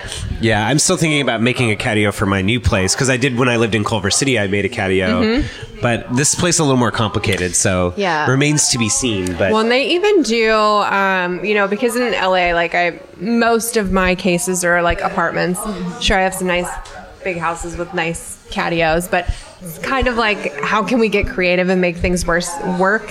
Yeah, I'm still thinking about making a catio for my new place because I did when I lived in Culver City. I made a catio, but this place is a little more complicated, so remains to be seen. But well, and they even do, because in LA, most of my cases are like apartments. Sure, I have some nice big houses with nice catios, but it's kind of like, how can we get creative and make things make things work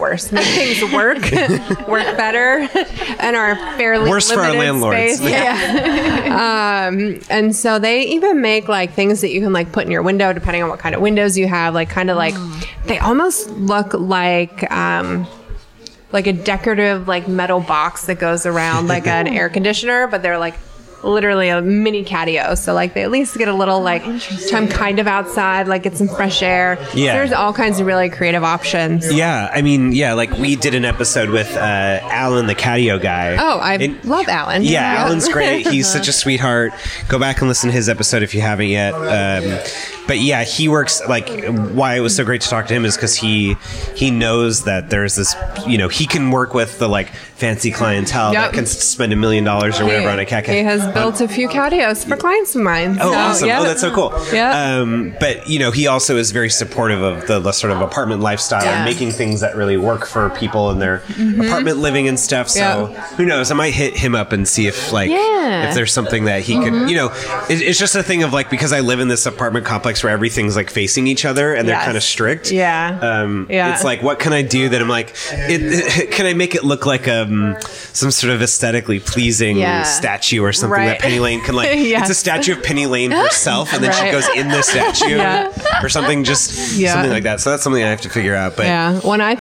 better and our fairly worse for our landlords. Space. Yeah. And so they even make like things that you can like put in your window, depending on what kind of windows you have, they almost look like a decorative like metal box that goes around like an air conditioner, but they're like literally a mini catio, so like they at least get a little time kind of outside, like get some fresh air. Yeah, so there's all kinds of really creative options. Yeah, I mean, like we did an episode with Alan, the catio guy. Oh, I love Alan. Yeah, Alan's great. He's such a sweetheart. Go back and listen to his episode if you haven't yet. But yeah, he works why it was so great to talk to him is because he knows that there's this, he can work with the fancy clientele that can spend $1 million or whatever on a cat. He has built a few catios for clients of mine. Oh, awesome. Yeah. Oh, that's so cool. Yeah. But, he also is very supportive of the sort of apartment lifestyle and making things that really work for people in their apartment living and stuff. So who knows? I might hit him up and see if if there's something that he could, it's just a thing of because I live in this apartment complex where everything's facing each other and they're kind of strict. It's what can I do that I'm can I make it look like some sort of aesthetically pleasing statue or something that Penny Lane can it's a statue of Penny Lane herself and then she goes in the statue or something something like that. So that's something I have to figure out. But when I